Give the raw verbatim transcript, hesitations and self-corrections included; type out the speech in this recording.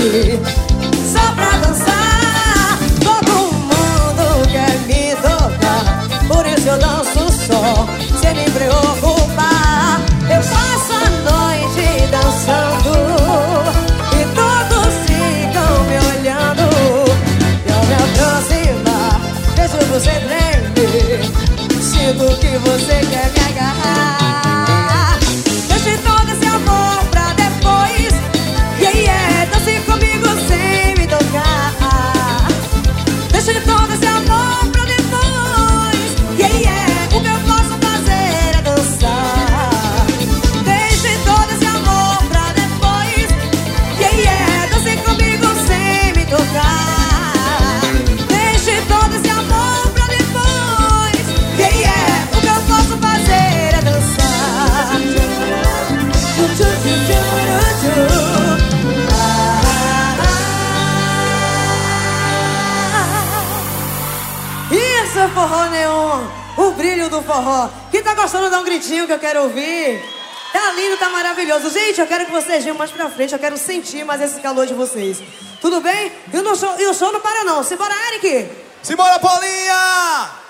treme só pra dançar. Todo mundo quer me tocar, por isso eu danço só, sem me preocupar. Eu passo a noite dançando e todos ficam me olhando. E ao me aproximar, vejo você tremer, sinto que você quer me agarrar. Deixe todo esse amor pra depois, yeah, yeah, dance comigo sem me tocar. Deixe todo esse amor pra depois, yeah, yeah, o que eu posso fazer é dançar. Deixe todo esse amor pra depois, yeah, yeah, dance comigo sem me tocar. Deixe todo esse amor pra depois, yeah, yeah, o que eu posso fazer é dançar. Isso é forró neon, o brilho do forró. Quem tá gostando, dá um gritinho que eu quero ouvir. Tá lindo, tá maravilhoso. Gente, eu quero que vocês venham mais pra frente. Eu quero sentir mais esse calor de vocês. Tudo bem? E o show, e o show não para não. Simbora, Eric! Simbora, Paulinha!